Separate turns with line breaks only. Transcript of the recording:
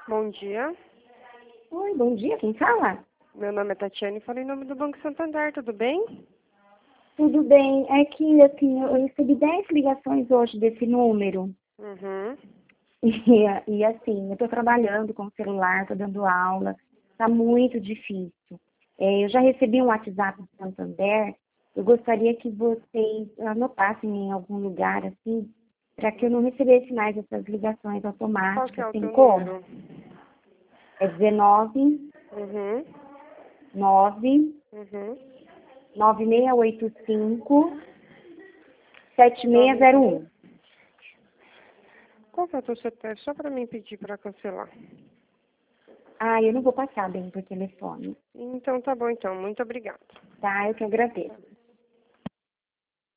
Bom dia.
Oi, bom dia, quem fala?
Meu nome é Tatiane e falo em nome do Banco Santander, tudo bem?
Tudo bem, é que assim, eu recebi 10 ligações hoje desse número.
Uhum.
E assim, eu estou trabalhando com o celular, estou dando aula, está muito difícil. Eu já recebi um WhatsApp do Santander, eu gostaria que vocês anotassem em algum lugar, assim, para que eu não recebesse mais essas ligações
Qual que é
automáticas,
o
tem
teu
como?
número?
É 19
Uhum.
9
Uhum.
9685
Nove...
7601.
Qual que é o teu CPF? Só para mim pedir para cancelar.
Ah, eu não vou passar bem por telefone,
Então tá bom então, muito obrigada.
tá? Eu que agradeço.